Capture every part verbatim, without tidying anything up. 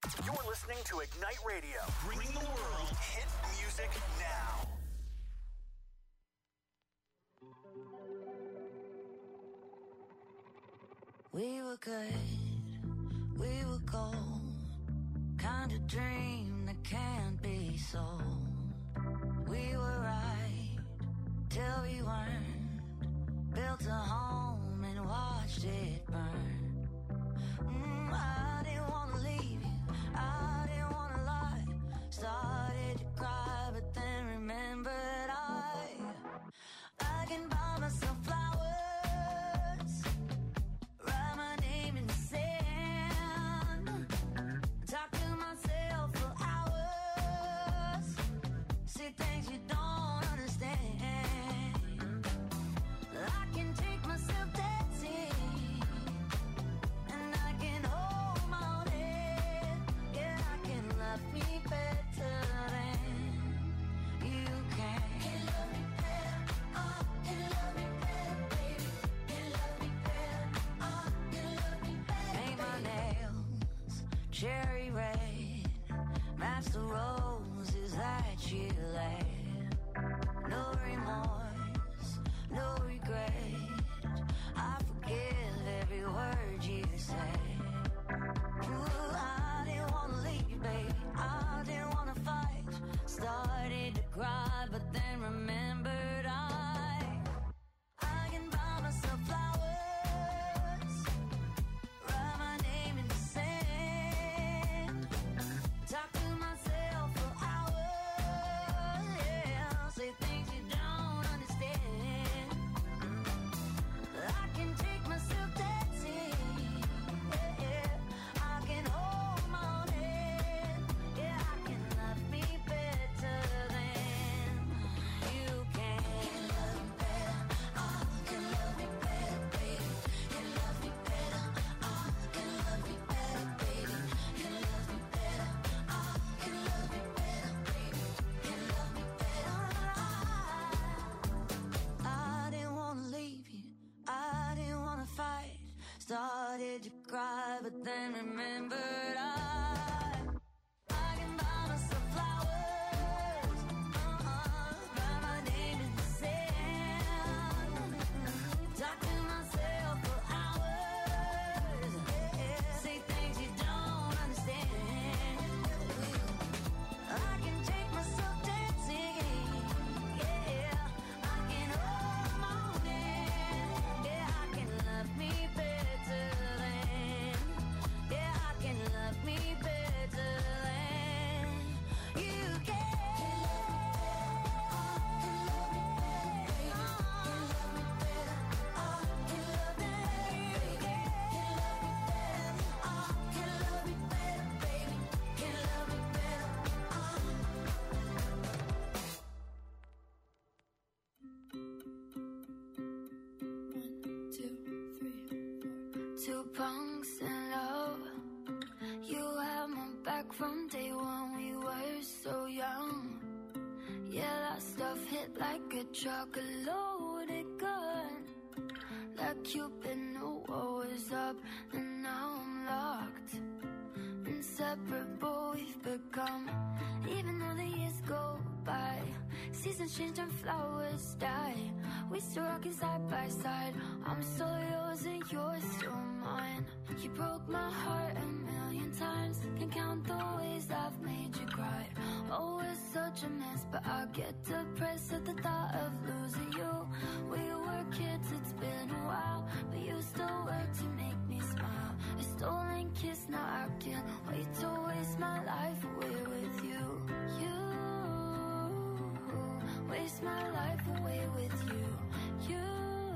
You're listening to Ignite Radio, bringing the world hit music now. We were good, we were gold, kind of dream that can't be sold. We were right till we weren't, built a home and watched it burn. Mm, I didn't want to leave you, I didn't want to lie, started to cry but then remembered I, I can buy myself flowers. Started to cry, but then remembered I, I can buy myself flowers, uh-uh, write my name in the sand, talk to myself for hours, yeah, say things you don't understand. I can take myself dancing, yeah, I can hold my own hand, yeah, I can love me better. From day one we were so young. Yeah, that stuff hit like a truck, a loaded gun. Like Cupid knew what was up, and now I'm locked. Inseparable we've become. Even though the years go by, seasons change and flowers die, we still rockin' side by side. I'm still yours and you're still mine. You broke my heart a million times, can't count the ways I've made you cry. Oh, it's such a mess, but I get depressed at the thought of losing you. We were kids, it's been a while, but you still work to make me smile. A stolen kiss, now I can't wait to waste my life away with you. You waste my life away with you. You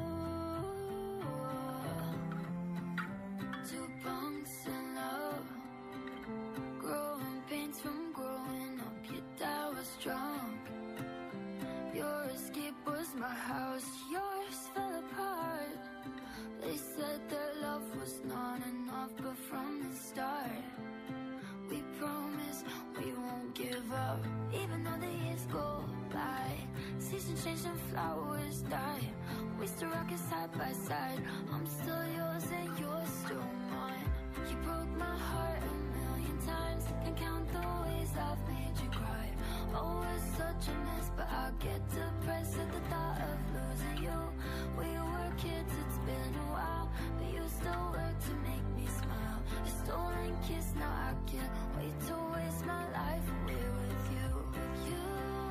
two punks in love, growing pains from growing up. Your dad was drunk, your escape was my house, yours fell apart. They said their love was not enough, but from the start we promised we won't give up. Even though the years go by, seasons change and flowers die, we still rockin' side by side. I'm still yours and you're still mine. You broke my heart a million times, and count the ways I've made you cry. Oh, it's such a mess, but I get depressed at the thought of losing you. We were kids, it's been a while, but you still work to make me smile. A stolen kiss, now I can't wait to waste my life away with you. You,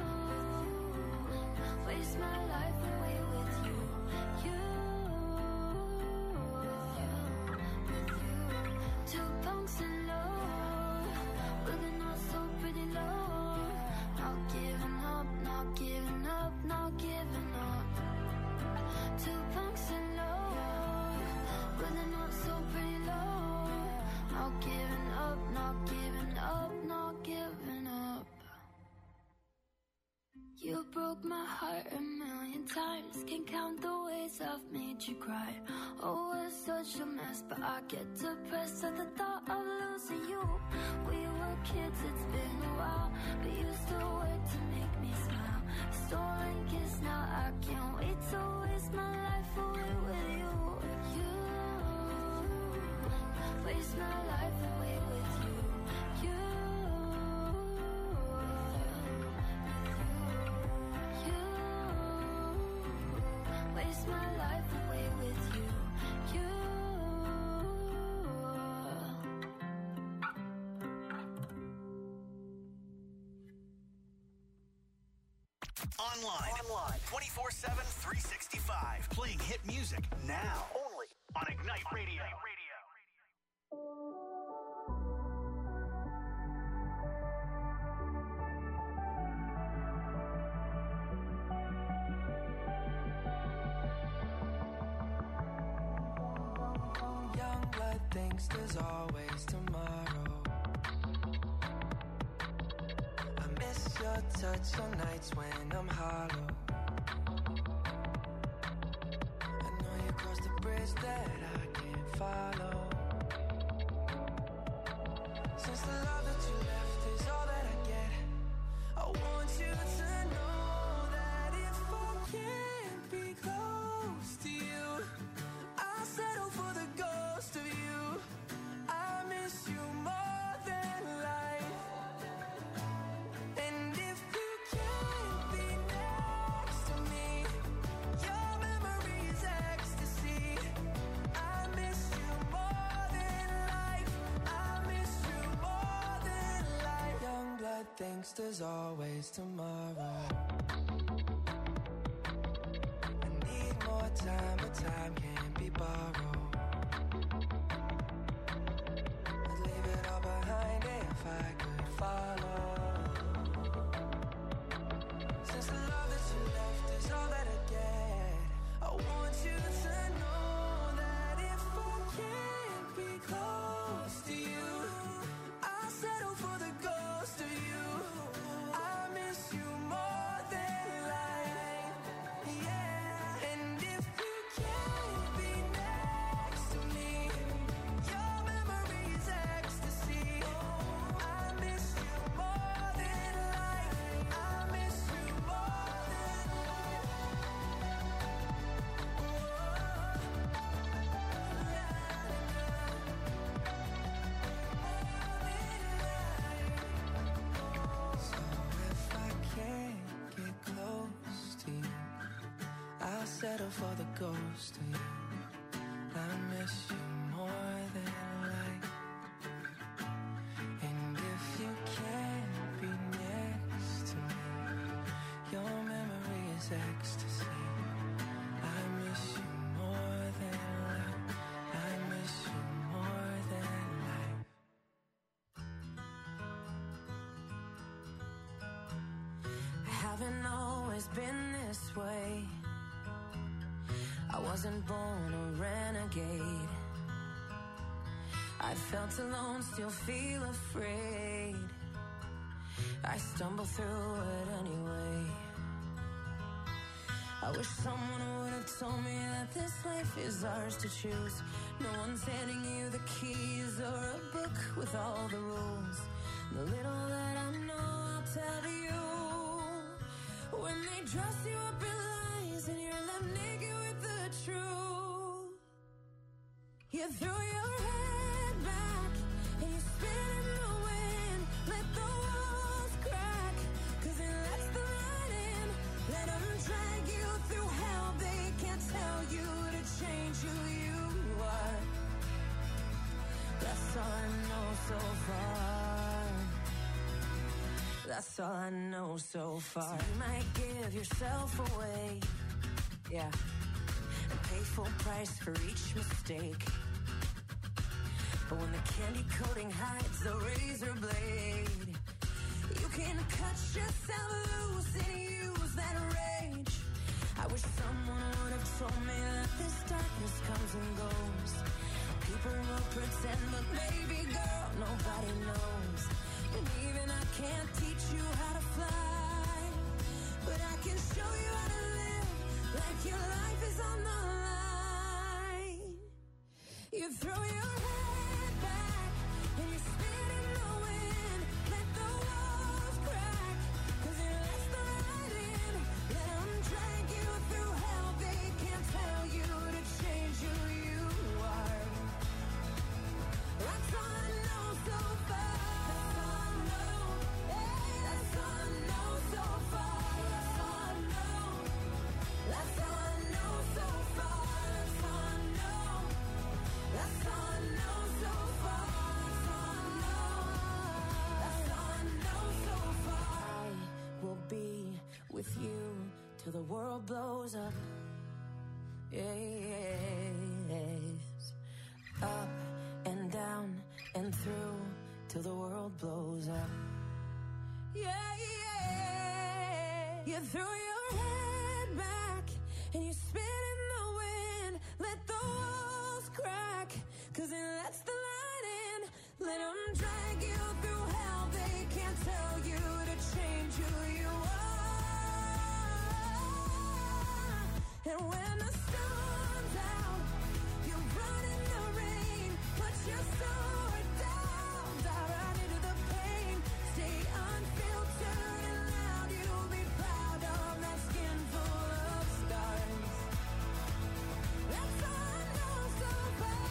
waste my life away with you. You, with you. Two punks in love, but they're not so pretty love. Not giving up, not giving up, not giving up. Two punks in love, but they're not so pretty love. Not giving up, not giving up, not giving up. You broke my heart a million times, can't count the ways I've made you cry. Oh, it's such a mess, but I get depressed at the thought of losing you. We were kids, it's been a while, but you still work to make me smile. Stolen kiss, now I can't wait to waste my life away with you. You, waste my life away with you. You, waste my life away with you. You. Online. Online. twenty-four seven, three sixty-five. Playing hit music now. Only on Ignite Radio. Young blood thinks there's always tomorrow. I miss your touch on nights when I'm hollow. I know you crossed a bridge that I can't follow. Since the love that you left is all that I get, I want you to know that if I can't be close to you, I'll settle for the ghost of you. I miss you more than life. And if you can't be next to me, your memory is ecstasy. I miss you more than life. I miss you more than life. Young blood thinks there's always tomorrow. I need more time, but time can't be borrowed. I'd leave it all behind if I could follow. Since the love that you left is all that I get, I want you to know that if I can't be close to you, I'll settle for the ghost of you. I miss you more than life. Yeah. And if you can't be next to me, your memory is ecstasy. I miss you more than life. I miss you more than life. So if I can't get close to you, I'll settle for the ghost of you. I miss you more than life. And if you can't be next to me, your memory is ecstasy. I miss you more than life. I miss you more than life. I haven't always been this way. I wasn't born a renegade. I felt alone, still feel afraid. I stumble through it anyway. I wish someone would have told me that this life is ours to choose. No one's handing you the keys or a book with all the rules. The little that I know, I'll tell to you. When they dress you up in lies and you're left naked with the truth, you throw your head back and you spin in the wind. That's all I know so far. So you might give yourself away, yeah, and pay full price for each mistake. But when the candy coating hides the razor blade, you can cut yourself loose and use that rage. I wish someone would have told me that this darkness comes and goes. People will pretend, but baby girl, nobody knows. And even I can't teach you how to fly, but I can show you how to live like your life is on the line. You throw your head back and you spin in the wind. Let the walls crack, cause it lets the light in. Let them drag you through hell. They can't tell you to change who you are. That's all I know so far. That's all I know. Hey, that's all I know so far. That's all I know. That's all I know so far. That's all I know. That's all I know so far. That's all I know. That's all I know so far. I will be with you till the world blows up. Yes. Up and down and through till the world blows up. Yeah, yeah. You throw your head back and you spin in the wind. Let the walls crack, cause it lets the light in. Let them drag you through hell. They can't tell you to change who you are. And when the sun's out, you run in the rain. Put your sword down, dive right into the pain. Stay unfiltered and loud. You'll be proud of that skin full of scars. That's all I know so far.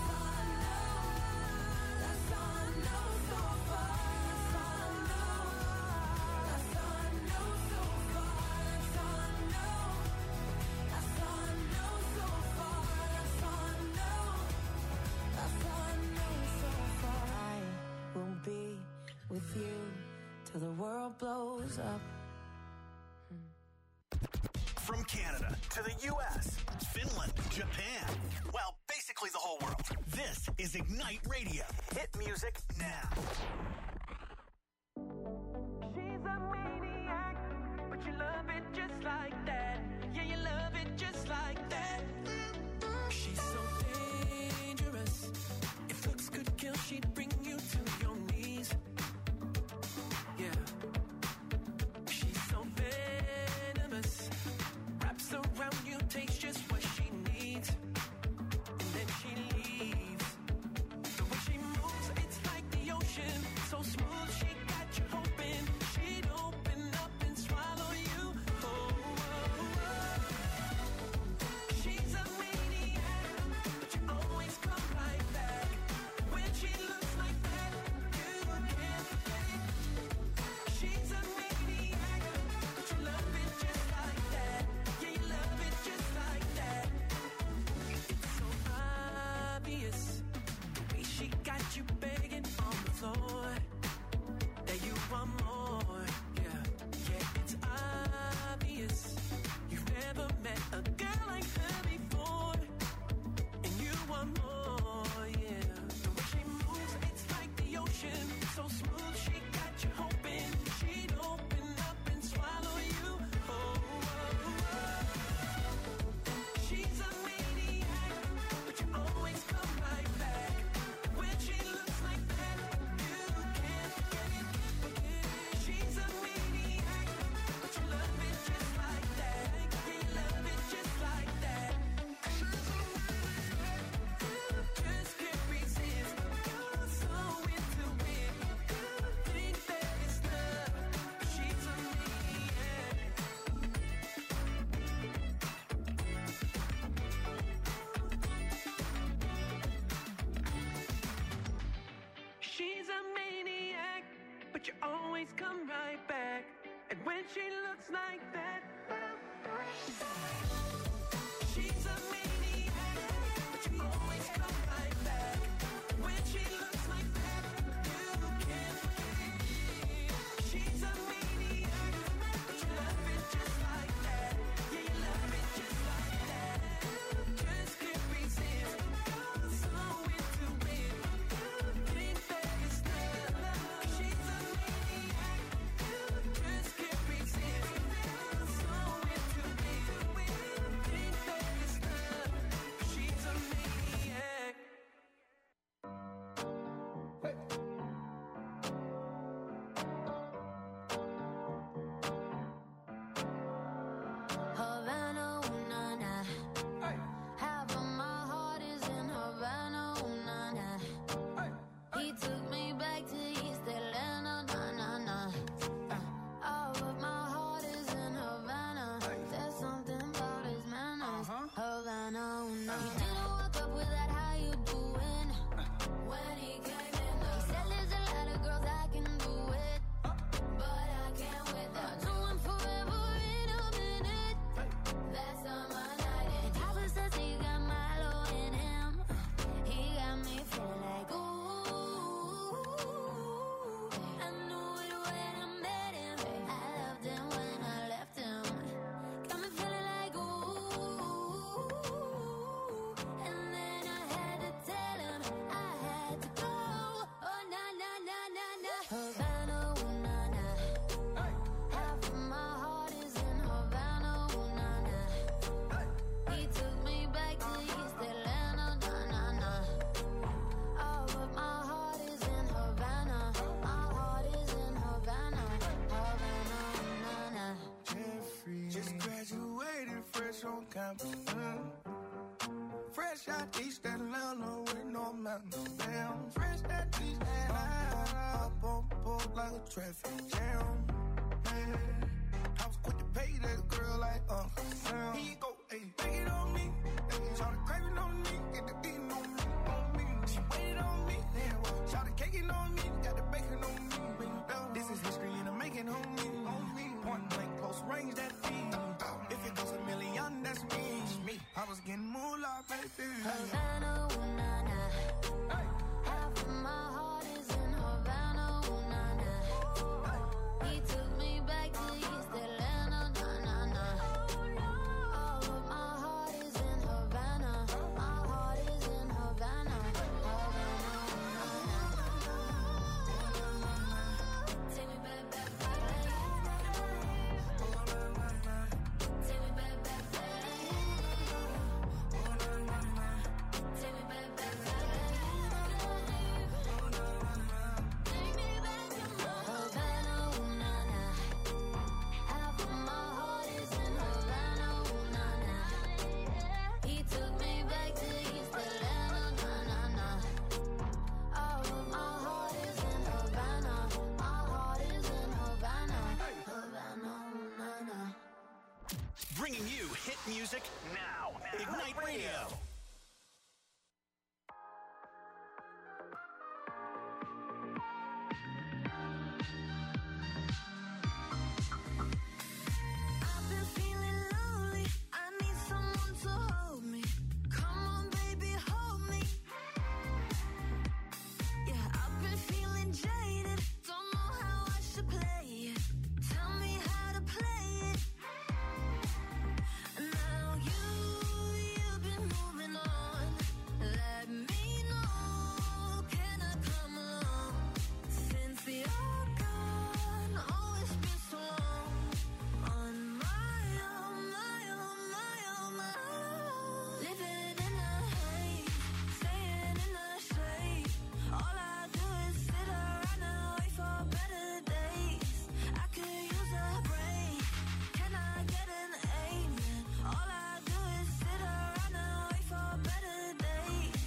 That's all I know. That's all I know so far. That's all I know. That's all I know so far. That's all I know. That's all I know so far. That's all I know. That's all I know so far. I will be with you till the world blows up. From Canada to the U S, Finland, Japan, well, basically the whole world. This is Ignite Radio. Hit music now. She's a maniac, but you love it just like that. Yeah, you love it just like that. She's so dangerous. If looks could kill, she'd bring you to your knees. Yeah. She's so venomous. Wraps around you, takes just what she needs. And then she leaves. The way she moves, it's like the ocean. So smooth, she got you hoping she'd open up and swallow you. Oh, oh, oh. She's a maniac, but you always come right back. When she looks like that, you can't forget it. She's a maniac, but you love it just like that. Yeah, you love it just like that. It's so obvious, the way she got you begging on the floor, that you want more. Yeah, yeah, it's obvious. You've never met a girl like her before, and you want more. Yeah, the way she moves, it's like the ocean. So smooth, she got you hoping she'd open up and swallow you. Oh, oh, oh. She's a maniac, but you always come right back. When she looks like that, you can't forget it. She's a maniac, but you love it just like that. Yeah, you love it just like that. Just can't resist. You're so into it. Think that it's love. She's a maniac. She's a maniac, but you always come right back. And when she looks like that, she's a maniac, but you always come right back. When she looks like that, you can't forget it. She's a fresh on campus. Mm. Fresh out East Atlanta with no mountains. Damn, fresh out East Atlanta. Up on board like a traffic jam. Man, I was quick to pay that girl like Uncle Sam. He go, hey, take it on me. Hey, try to crave it on me. Get the beating on me, on me. She waited on me. Damn, well, try to cake it on me. Got the bacon on me. This is history and I'm making on me. On me. Point blank, close range, that feed. If it goes a million, that's me. me. I was getting moolah, baby. Havana, ooh, nah, nah. Hey. Half of my heart is in Havana, ooh, nah, nah. Hey. He took me back to East Atlanta, nah, nah, nah. All of my heart is in Havana. My heart is in Havana. Havana, ooh, nah, nah. Take me back, back, back. Take me back, back, back. Bringing you hit music now. Ignite Radio. I've been feeling lonely. I need someone to hold me. Come on, baby, hold me. Yeah, I've been feeling jaded. Don't know how I should play it. Tell me how to play it. Now you, you've been moving on. Let me know, can I come along? Since you're gone, oh, it's been so long. On my own, my own, my own, my own. Living in the haze, staying in the shade. All I do is sit around and wait for better days. I could use a break. Can I get an amen? All I do is sit around and wait for better days.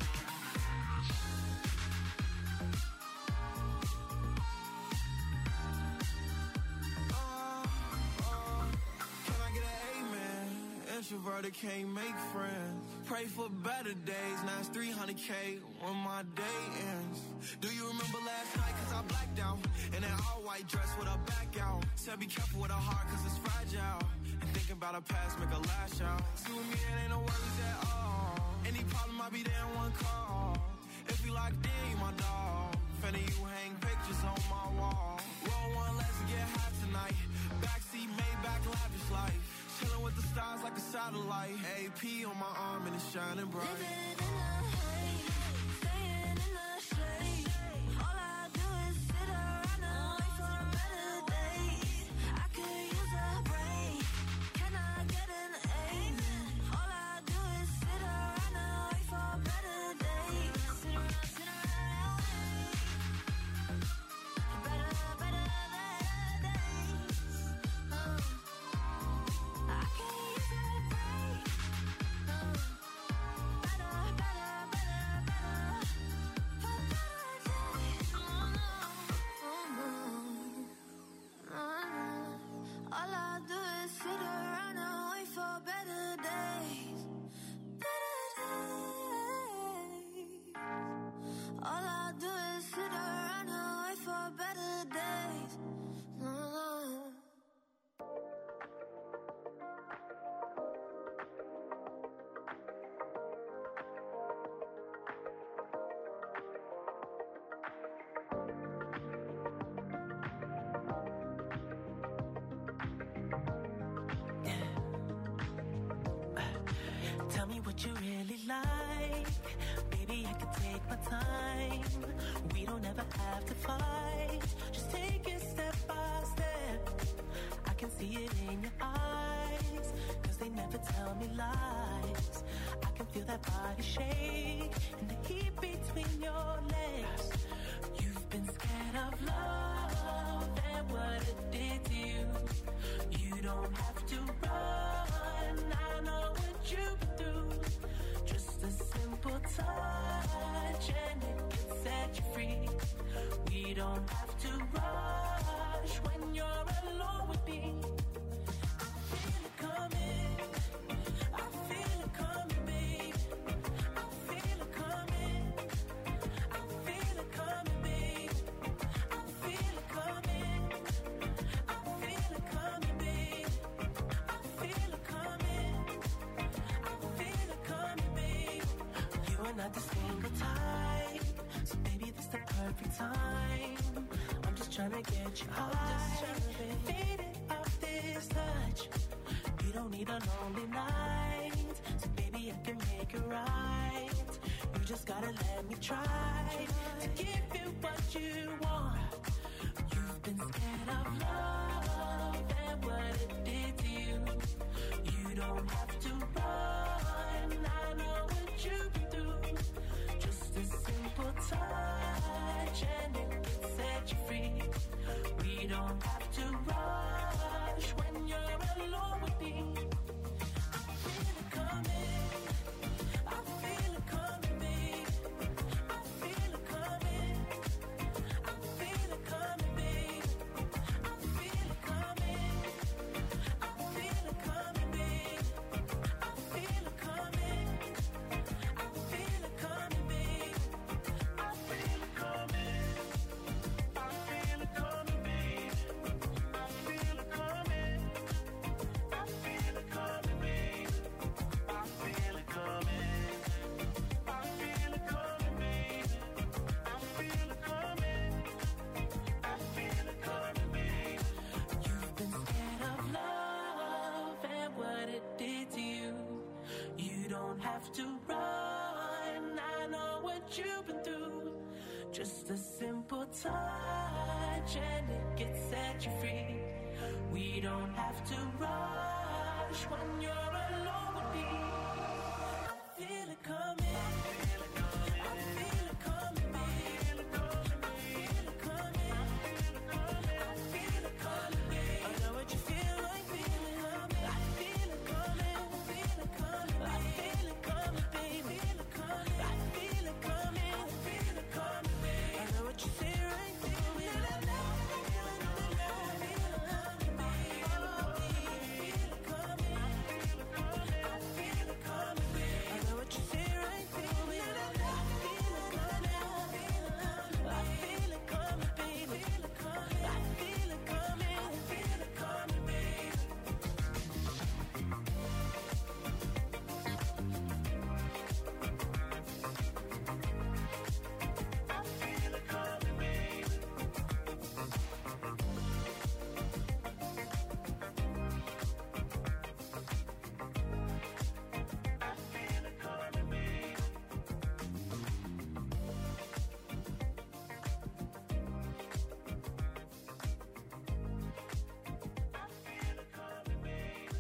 Uh, uh, can I get an amen? Introverted can't make friends. Pray for better days. Now it's three hundred K when my day ends. Do you remember last night? Cause I blacked out. In an all white dress with a back out. Said be careful with her heart cause it's fragile. And thinking about her past make her lash out. See with me it ain't no worries at all. Any problem I'll be there in one call. If you locked in, you my dog. Finna you hang pictures on my wall. Roll one, let's get high tonight. Backseat, Maybach, lavish life. Chilling with the stars like a satellite. A P on my arm and it's shining bright. Living in the haze, staying in the shade. All I do is sit around and wait for better days. I could use a break. Can I get an amen? All I do is sit around and wait for better days. Sit around, sit around and wait. Better, better, better days. Uh, I could use a break. Uh, better, better, better, better. For better days. Oh, no. Oh, no. Uh, all I do is sit around and wait for better days. Better days. All I do is sit around and wait for better days. Uh, Tell me what you really like. Baby, I can take my time. We don't ever have to fight. Just take it step by step. I can see it in your eyes. Cause they never tell me lies. I can feel that body shake and the heat between your legs. You've been scared of love and what it did to you. You don't have to run. I perfect time. I'm just trying to get you high. Faded off this touch. You don't need a lonely night. So baby, I can make it right. You just gotta let me try to give you what you want. You've been scared of love and what it did to you. You don't have to run. I know what you've been through. Just a simple touch and it can set you free. We don't have to rush when you're alone with me. I feel it coming. I feel it coming, babe. I feel it coming. I feel it coming, babe. I feel it coming. I feel it coming, babe. I feel it coming. I feel it coming, babe. I feel it coming. I feel it coming, babe. I feel it coming. I feel it coming, babe. I feel it coming. I feel it coming, babe. I feel it coming. I feel it coming, babe. You've been scared of love and what it did to you. You don't have to run. I know what you've been through. Just a simple touch and it gets set you free. We don't have to rush when you're alone with me. I feel it coming. I feel it coming. I feel it coming, babe. I feel it coming. I feel it coming, babe. I know what you feel like feeling coming. I feel it coming. I feel it coming. I feel it coming, babe. I feel it coming. I feel it coming, babe. I know what you feel right there. I feel it coming, babe. I feel it coming. I feel it coming, babe. I know what you feel right there. I feel it coming. I feel it coming, babe. I feel it coming. I feel it coming, babe. I feel it coming, babe. I feel it coming, babe. I feel it coming, babe.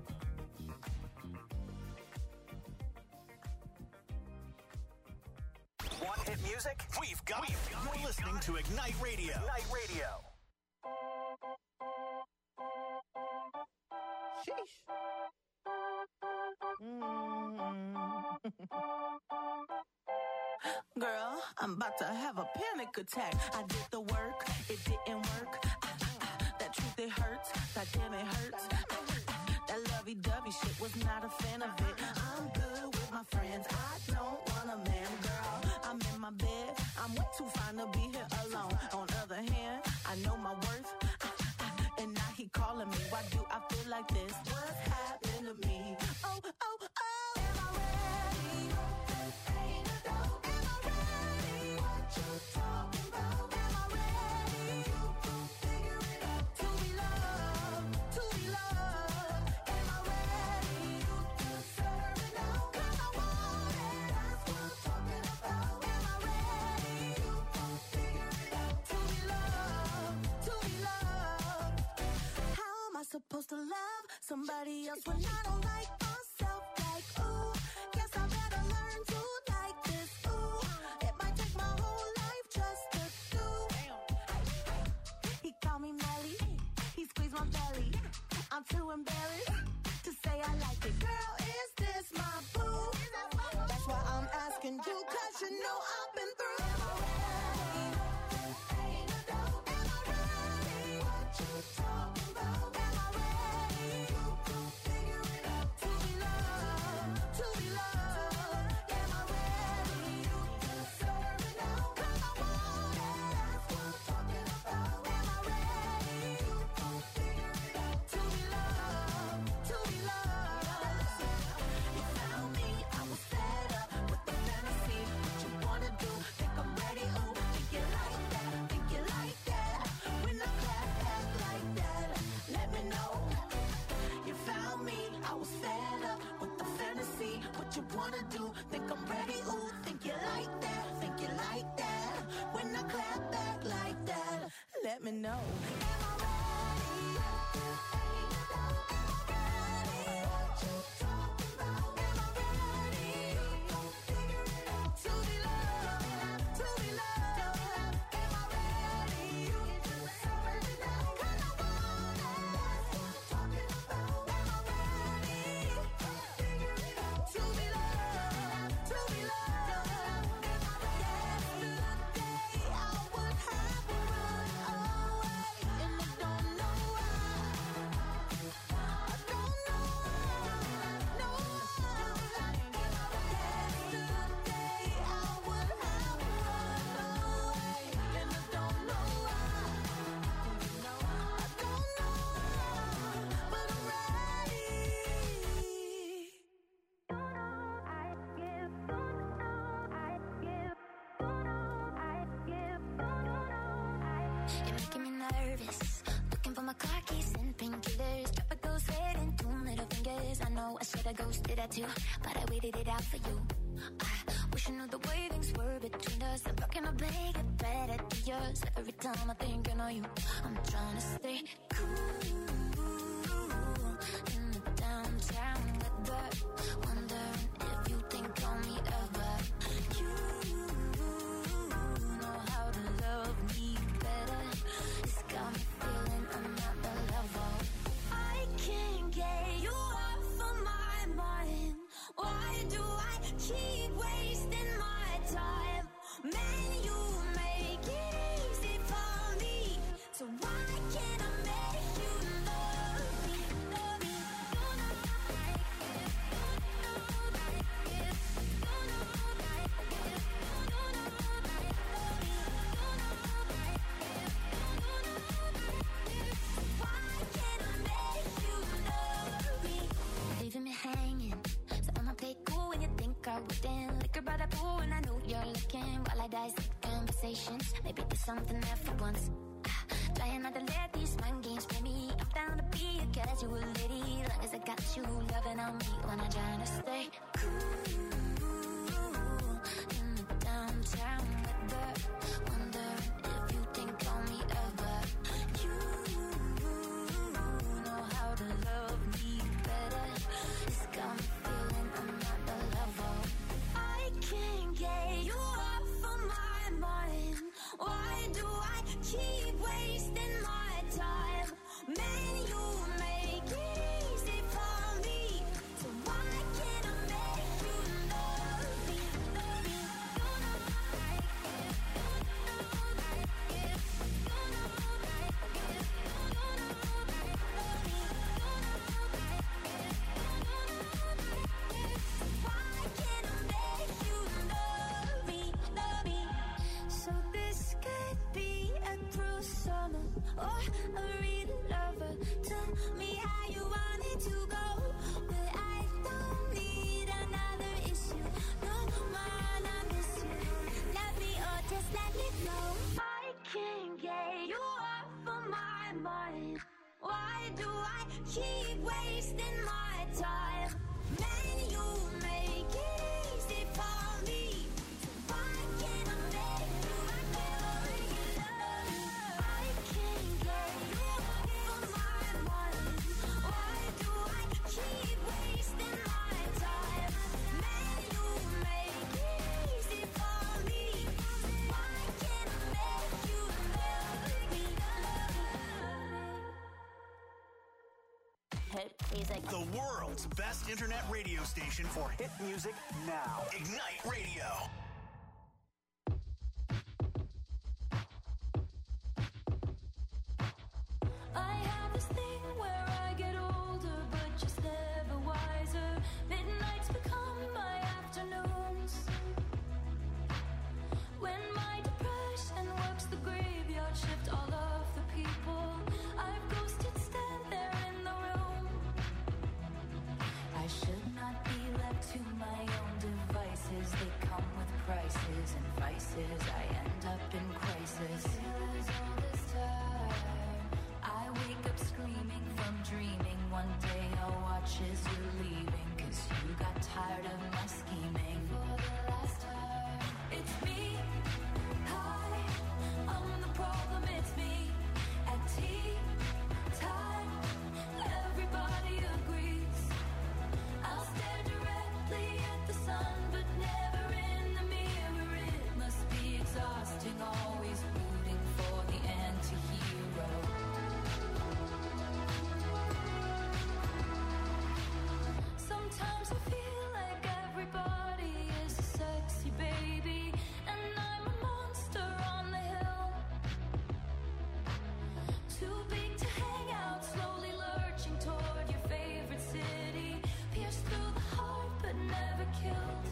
Want hit music? We've got it. You're listening to Ignite Radio. Ignite Radio. Sheesh. Girl, I'm about to have a panic attack. I did the work, it didn't work. Ah, ah, ah, that truth, it hurts. That damn, it hurts. Ah, ah, ah, that lovey-dovey shit, was not a fan of it. I'm good with my friends. I don't want a man, girl. I'm in my bed. I'm way too fine to be here alone. On the other hand, I know my worth. Ah, ah, ah, and now he calling me. Why do I feel like this? What's happening to me? Oh, oh, oh. Am I ready? Ain't a dope. Am I ready? What you talking about? Am I ready? You gon' figure it out. To be loved, to be loved. Am I ready? You deserve it now. 'Cause I want it. That's what I'm talking about. Am I ready? You gon' figure it out. To be loved, to be loved. How am I supposed to love somebody else when I don't like myself? Like, ooh, guess I better learn to like this. Ooh, it might take my whole life just to do. He called me Melly, he squeezed my belly. I'm too embarrassed to say I like it. Girl, is this my boo? That's why I'm asking you, 'cause you know I've been through. Am I ready? Ain't a dope. Am I ready? What you talking about? Am I ready? You gon' figure it out. To be wanna do. Think I'm ready, ooh, think you like that, think you like that. When I clap back like that, let me know. Am I ready? What you talking about? Am I ready? Figure it out. To be loved, to be loved. Am I ready? You deserve it now. 'Cause I want it. What you talking about? Am I ready? Figure it out. To be loved, to be loved. Am I ready? Yesterday I would have run away, and I don't know why. I don't know why. No. Yesterday I would have run away, and I don't know why. I don't know, but I'm You're making me nervous. Looking for my car keys and painkillers. Drop a ghost head and two middle fingers. I know I should have ghosted that too, but I waited it out for you. I wish I knew the way things were between us. I'm fucking a big and better to yours. Every time I think I know you, I'm trying to stay cool in the downtown weather. Wondering if you think on me ever. You know how to love me better. It's got me feeling I'm not the level. I can't get you off of my mind. Why do I keep wasting my time? Man, you make it easy for me. So why can't I make you love me? Love me. Don't know like it. Don't know like it. Don't know like it. Don't know like love me. Don't know like it. Don't know like it. Why can't I make you love me? Leaving me hanging. So I'ma play cool when you think I wouldn't. Liquor by the pool and I know you're looking. While I dissect conversations, maybe there's something there for once. Ah, trying not to let these mind games play me. I'm down to be a casual lady, long as I got you loving on me when I'm trying to stay cool in the downtown weather. Wondering if you think on me ever. You know how to love me better. It's got me feeling I'm not the level. I can't get you off of my mind. Why do I keep wasting my time? Man, you make it easy for me. So why can't I make you love me? Love me. Don't know like it. Don't know like it. Don't know like it. Don't know like love me. Don't know like it. Don't know like it. Why can't I make you love me? Love me. So this could be a cruel summer or a real lover. Tell me how you want it to go, but I don't need another issue. No man, I miss you. Love me or just let me go. I can't get you off of my mind. Why do I keep wasting my time? Man, you make it easy for me. So why can't I make you love me? I can't get you off of my mind. Why do I keep wasting my time? Man, you make it easy for me. Why can't I make you love me? Hit music. The world's best internet radio station for hit music now. Ignite Radio. I have this thing where I get older, but just never wiser. Midnights become my afternoons. When my depression works the graveyard shift, all of the people I've ghosted stand there in the room. I should not be left to my own devices. They come with prices and vices. I end up in crisis. Feels all this time. I wake up screaming from dreaming. One day I'll watch as you're leaving. 'cause you got tired of my scheming. For the last time, it's me. Hi, I'm the problem, it's me. At tea time, everybody agrees. I'll stare directly at the sun, but never in the mirror. It must be exhausting, always rooting for the anti-hero. Sometimes I feel like everybody is a sexy baby, and I'm a monster on the hill. Too big to hang out, slowly lurching toward your favorite city. Pierced through the heart, but never killed.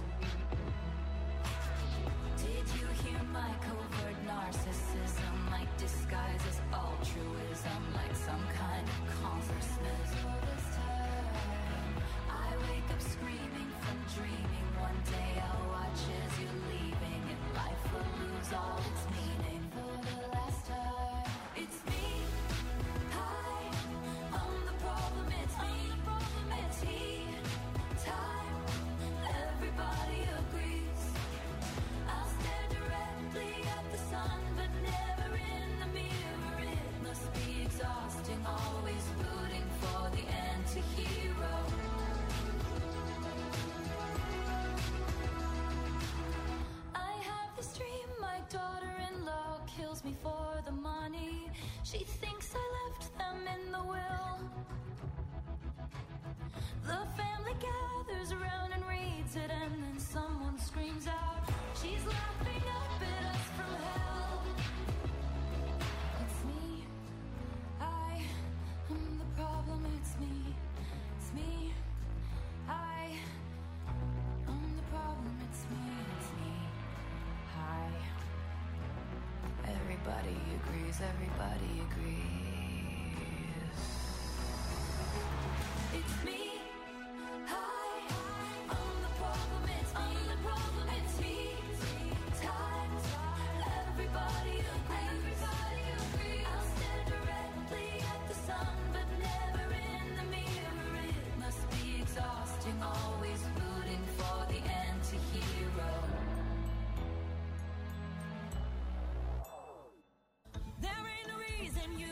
Did you hear my covert narcissism? Like disguises altruism, like some kind of consciousness. All this time, I wake up screaming from dreaming. One day I'll watch as you're leaving, and life will lose all its meaning. For the last time, it's me. Hi, I'm the problem, it's me. At tea time, everybody agrees. I'll stare directly at the sun, but never in the mirror. It must be exhausting, always rooting for the anti-hero. I have this dream, my daughter-in-law kills me for the money. She thinks I left them in the will. The family gathers around and reads it, and then someone screams out, she's laughing up at us from hell. It's me. I am the problem, it's me. It's me. I am the problem, it's me. It's me. Hi. Everybody agrees, everybody agrees. It's me. Hi, I'm the problem, it's me. I'm the problem, it's me. Time, everybody agrees. Everybody agrees. I'll stare directly at the sun, but never in the mirror. It must be exhausting, always rooting for the anti-hero. There ain't a reason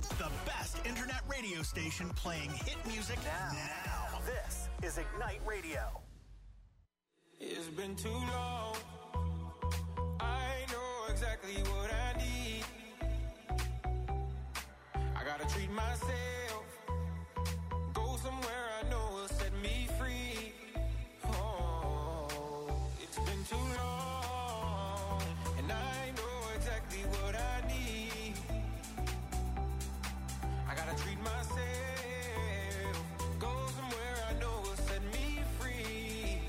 The best internet radio station playing hit music now. now. This is Ignite Radio. It's been too long. I know exactly what I need. I gotta treat myself. Go somewhere I know will set me free. Oh, it's been too long. And I know exactly what I need. I gotta treat myself. Go somewhere I know will set me free.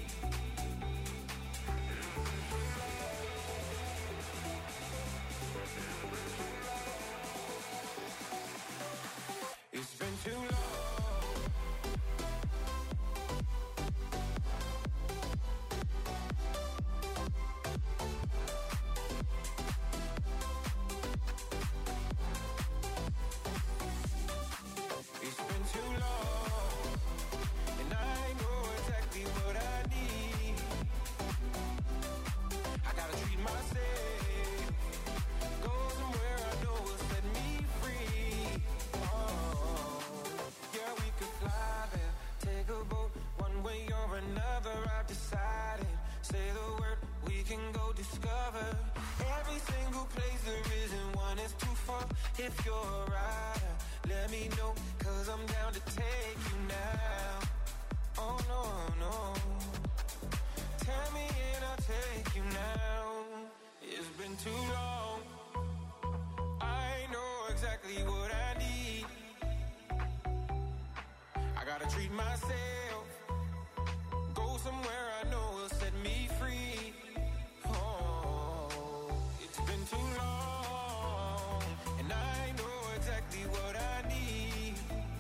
It's been too long. It's been too long, and I know exactly what I need. I gotta treat myself. Go somewhere I know will set me free. Oh, yeah, we could fly there, take a boat, one way or another. I've decided. Say the word, we can go discover every single place there isn't one is too far. If you're a rider, let me know, cause I'm down to take you now. Oh no, no. Tell me and I'll take you now. It's been too long. I know exactly what I need. I gotta treat myself. Go somewhere I know will set me free. Oh, it's been too long, and I know exactly what I need.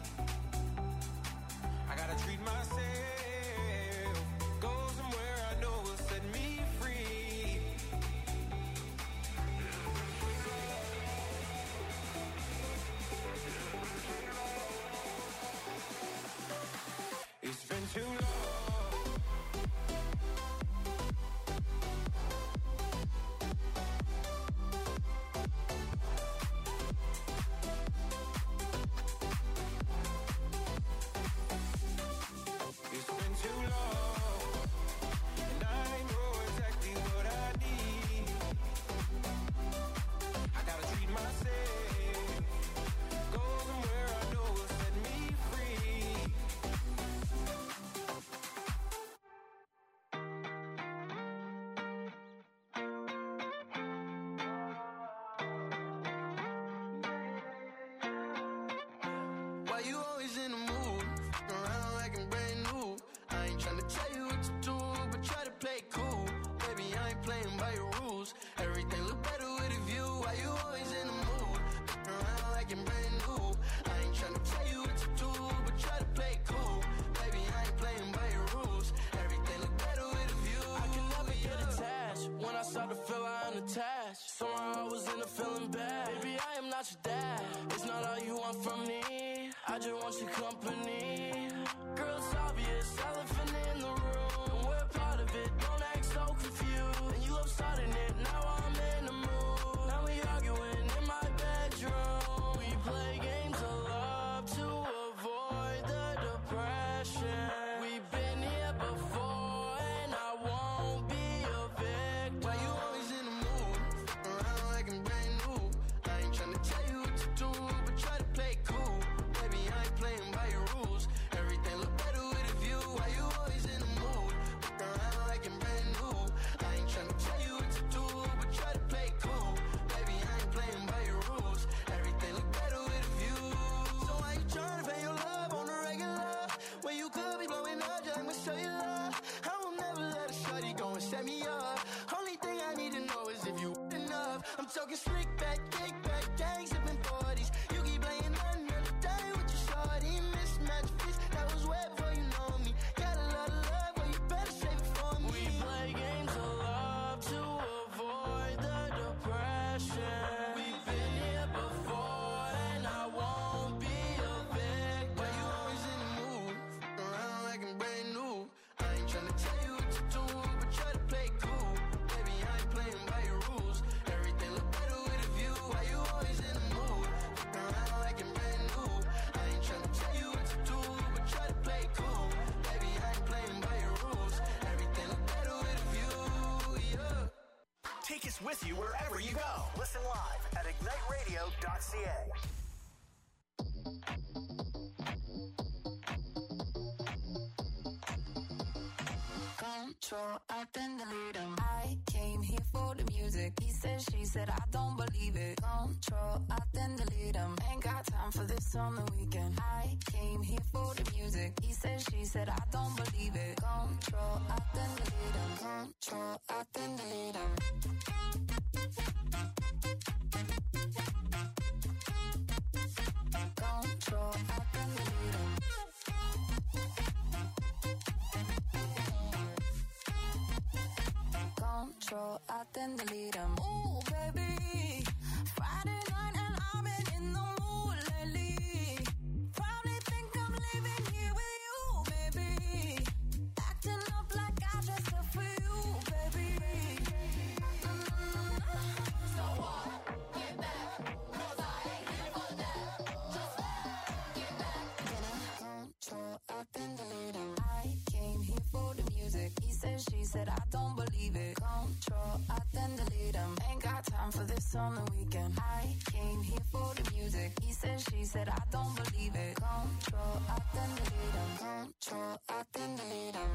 I gotta treat myself. Go somewhere I know will set me free. It's been too long. It's been too long, and I know exactly what I need. I gotta treat myself. Go somewhere I know will set me free. Why you always in the mood? Fucking around like I'm brand new. I ain't tryna tell you what to do, but try to play it cool. Baby, I ain't playing by your rules. Everything look better with a view. Why you always in the mood? Fucking around like I'm brand new. I ain't tryna tell you what to do, but try to play it cool. Baby, I ain't playing by your rules. Everything look better with a view. I can never get attached. When I start to feel I'm attached, somehow I was in a feeling bad. Baby, I am not your dad. It's not all you want from me. I just want your company. Girl, it's obvious, elephant in the room. And we're part of it, don't act so confused. And you love starting it, now I'm in the mood. Now we arguing in my bedroom. We play games of love to avoid the depression. We've been here before, and I won't be a victim. Why you always in the mood? Fucking around like I'm brand new. I ain't tryna tell you what to do, but try to play it cool. Baby, I ain't playing by your rules. Everything look better with a view. Why you always in the mood? Fucking around like I'm brand new. I ain't tryna tell you what to do, but try to play it cool. Baby, I ain't playing by your rules. Everything look better with a view. So why you tryna pay your love on the regular? When you could be blowing up just like cellular. I will never let a shorty go and set me up. Only thing I need to know is if you enough. I'm talking slick back, kick back, gang sipping forties. You keep playing another day with your shorty. Mismatch fits, that was way before you know me. Got a lot of love, well you better save it for me. We play games of love to avoid the depression. We've been here before, and I won't be a victim. Why you always in the mood? Fucking around like I'm brand new. I ain't tryna tell you what to do, but try to play it cool. Baby, I ain't playing by your rules. Everything look better with a view. Why you always in the mood? Fucking around like I'm with you wherever you go. Listen live at ignite radio dot c a. Control, I then delete him. I came here for the music. He said, she said, I don't believe it. Control, I then delete him. Ain't got time for this on the weekend. I came here for the music. He said, she said, I don't believe it. Control, I then delete him. Control, I then delete him. Control, I then delete him. Control, I then delete him. Ooh, baby, Friday night and I've been in the mood lately. Probably think I'm leaving here with you, baby. Acting up like I dressed up for you, baby. Mm-hmm. So what? Get back, 'cause I ain't here for that. Just get back. Get up. Control, I then delete him. I came here for the music. He said, she said, I don't believe it. Control, I then delete him. Ain't got time for this on the weekend. I came here for the music. He said, she said, I don't believe it. Control, I then delete him. Control, I then delete him.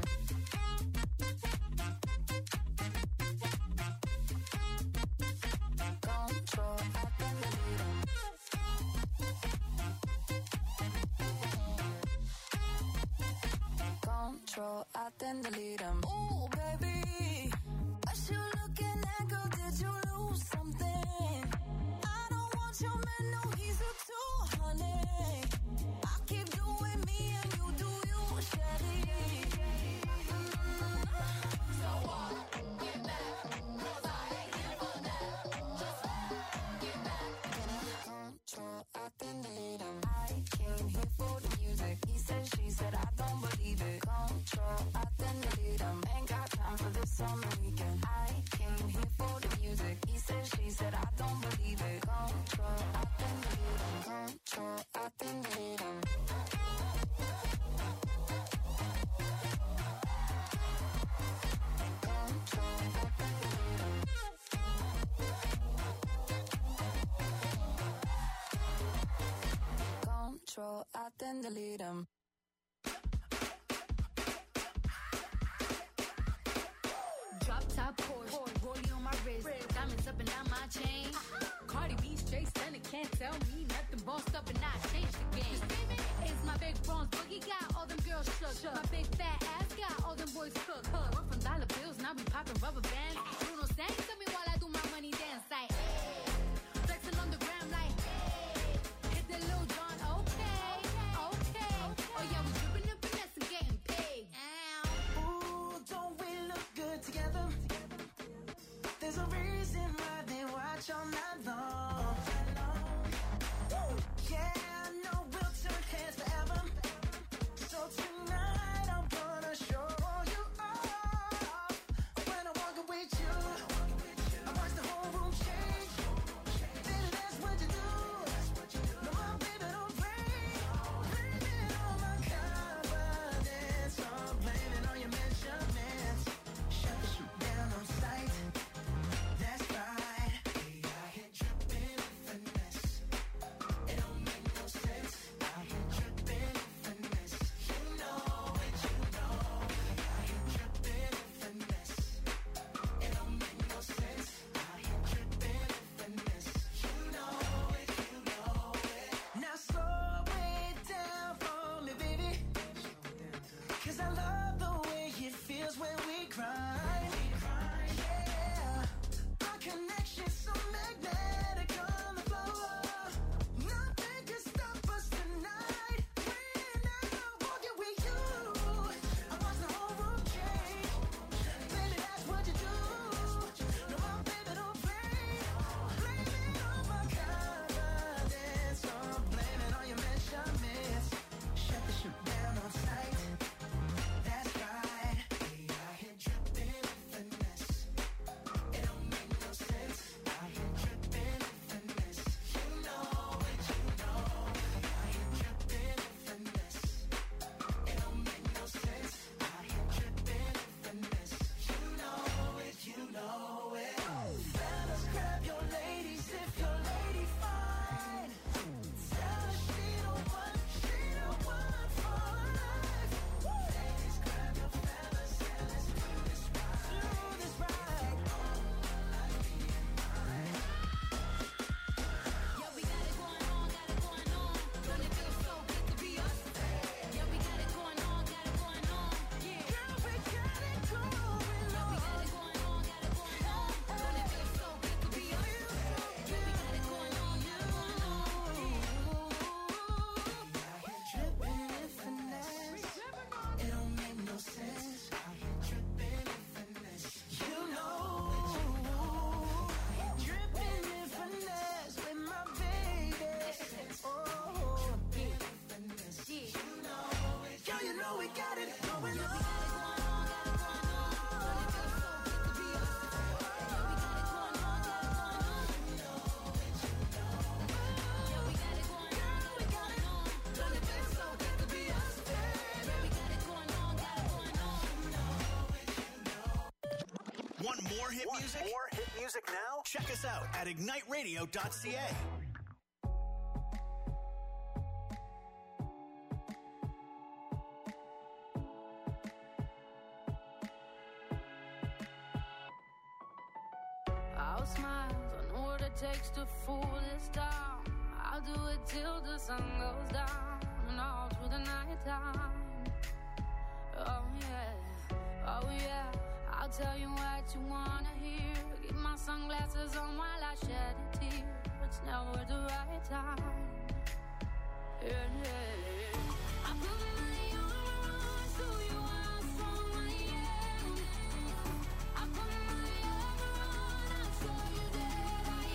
Control, I then delete him. Control, I then delete him. Ooh, baby, what you looking at, girl? Did you lose something? I don't want your man, no, he's a two, honey. I keep doing me and you do you, shawty. Mm-hmm. So what? Get back, 'cause I ain't here for that. Just get back. Get up. Control, I then delete him. I came here for the music. He said, she said, I don't believe it. Control, I then delete him. Ain't got time for this on the weekend. I came here for the music. He said, she said, I don't believe it. Control, I then delete him. Control, I then delete him. Control, I then delete him. Control, I then delete him. Drop top Porsche, rollie on my wrist, diamonds up and down my chain. Cardi B straight stunning, can't tell me nothing. Bossed up and I changed the game. It's my big bronze boogie, got all them girls shook. My big fat ass got all them boys cooked. We're from dollar bills, now we popping rubber bands. Bruno sang to me while I do my money dance like. Flexing on the gram like. Hit the Lil Jon, okay, okay. Oh yeah, we dripping and finesse and getting paid. Ooh, don't we look good together? There's a reason why they watch all night long. Woo! Yeah, I know we'll turn heads forever. So tonight I'm gonna show you off. When I walk with you. more hit Want music? more hit music now? Check us out at ignite radio dot c a. I'll smile, I know what it takes to fool this town. I'll do it till the sun goes down and all through the night time. Oh yeah, oh yeah, I'll tell you what you wanna hear. Keep my sunglasses on while I shed a tear. It's never the right time. Yeah, yeah. I put my armor on, show you how strong I am. I put my armor on, I'll show you that I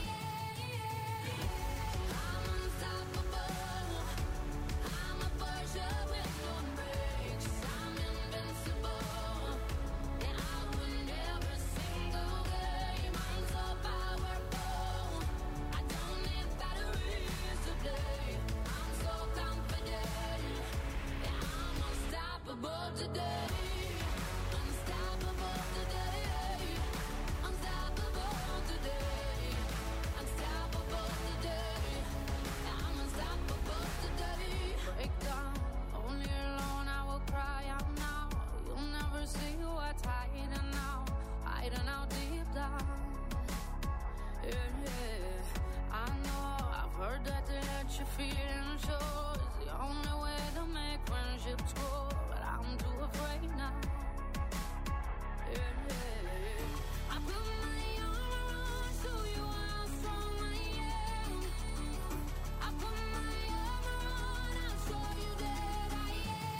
am. I'm unstoppable. I'm a Porsche with no brakes. I'm invincible. And I win every single game. I'm so powerful. I don't need batteries to play. I'm so confident. Yeah, I'm unstoppable today. Unstoppable today. Unstoppable today. Unstoppable today. Yeah, I'm unstoppable today. Break down, only alone I will cry out now. You'll never see what's hiding out, hiding out deep down. Yeah, yeah. I know, I've heard that to let you feel and show is the only way to make friendships grow, but I'm too afraid now. Yeah, yeah. I put my armor on, show you how strong I am. I put my armor on, I'll show you that I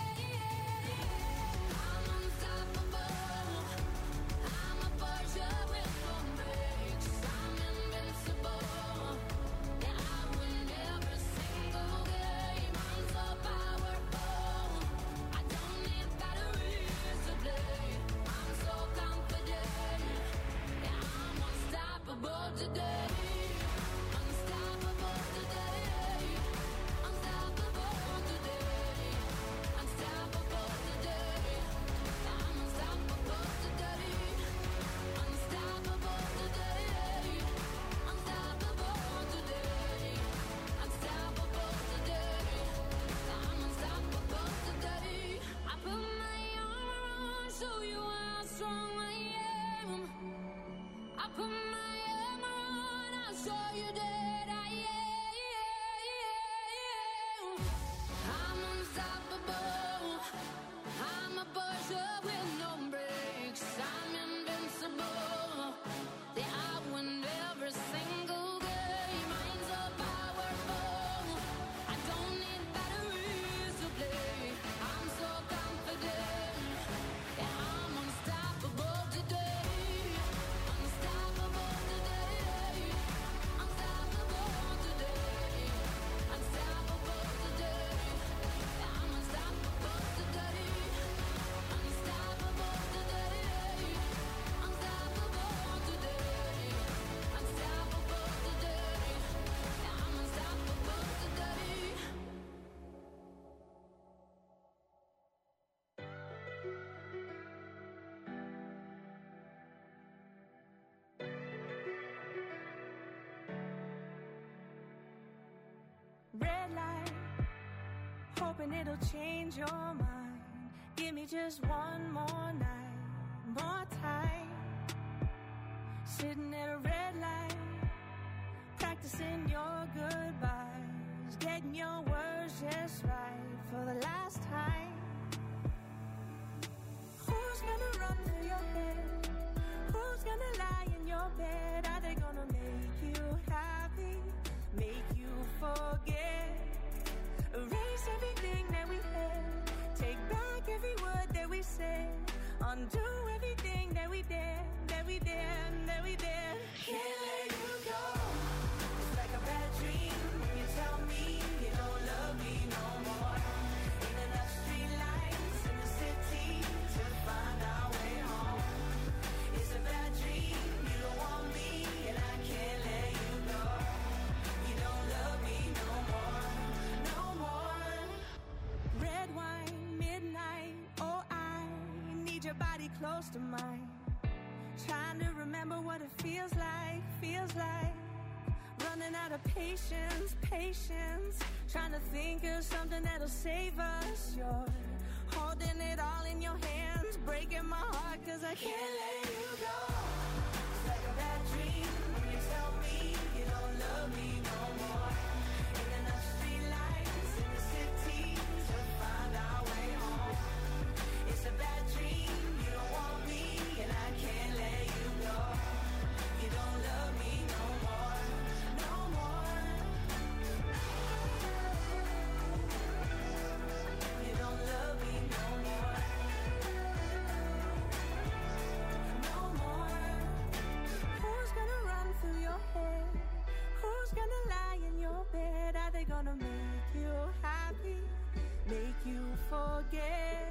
am. I'm unstoppable. I'm a Porsche with no brakes. I'm invincible. Yeah, I win every single game. I'm so powerful. I don't need batteries to play. I'm so confident. Yeah, I'm unstoppable today. Unstoppable today. Unstoppable today. Unstoppable today. Yeah, I'm unstoppable today. Unstoppable today. Unstoppable today. Unstoppable today. Yeah, I'm unstoppable today. I put my armor on, show you how strong I am. I put my armor on, I'll show you that I am. I'm unstoppable. I'm a Porsche with no brakes. I'm invincible. Yeah, I win every single game. I'm so powerful. I don't need batteries to play. I'm so confident. Yeah, I'm unstoppable today. Unstoppable today. Unstoppable today. Unstoppable today. Yeah, I'm unstoppable today. Unstoppable today. Unstoppable today. Unstoppable today. Yeah, I'm unstoppable today. Red light, hoping it'll change your mind. Give me just one more night, more time. Sitting at a red light, practicing your goodbyes, getting your words just right for the last time. Who's gonna run through your head? Who's gonna lie in your bed? Are they gonna make you happy? Make you forget? Erase everything that we had. Take back every word that we said. Undo everything that we did, that we did, that we did. Can't let you go. It's like a bad dream when you tell me you don't love me no more. Ain't enough street lights in the city to find our way home. It's a bad dream, you don't want me, and I can't let you go. You don't love me no more, no more. Red wine, midnight, oh I need your body close to mine. Trying to remember what it feels like, feels like. Running out of patience, patience. Trying to think of something that'll save us. You're holding it all in your hands, breaking my heart cause I can't let you go. It's like a bad dream when you tell me you don't love me no more. Ain't enough street lights in the city to find our way home. It's a bad dream, you don't want me and I can't let you go. You don't love me no more, no more. You don't love me no more, no more. Who's gonna run through your head? Who's gonna lie in your bed? Are they gonna make you happy? Make you forget?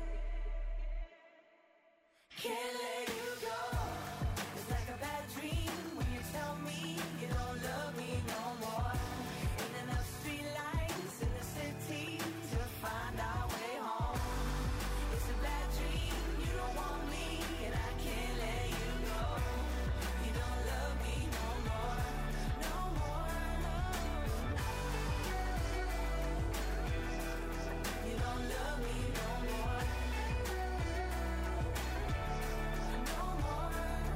Can't let you go. It's like a bad dream when you tell me you don't love me no more. Ain't enough street lights in the city to find our way home. It's a bad dream, you don't want me and I can't let you go. You don't love me no more, no more, no. You don't love me no more, no more.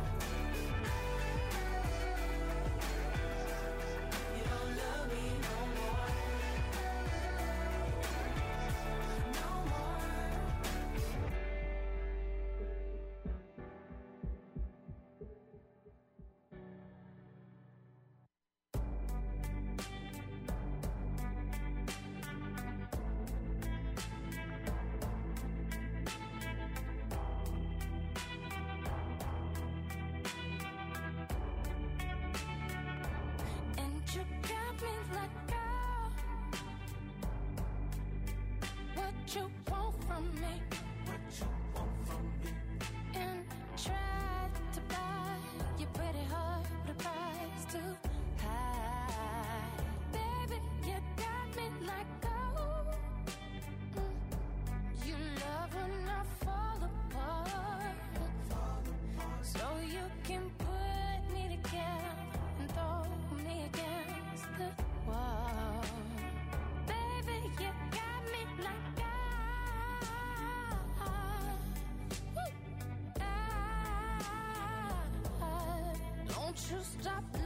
You don't love me no more, no more. And you got me like, girl, what you want from me? What you want from me? And tried to buy your pretty heart, but the price too high. Baby, you got me like, oh, mm, you love when I fall apart, so you can put me together and throw me against the wall. Baby, you got me like, ah, woo, ah, don't you stop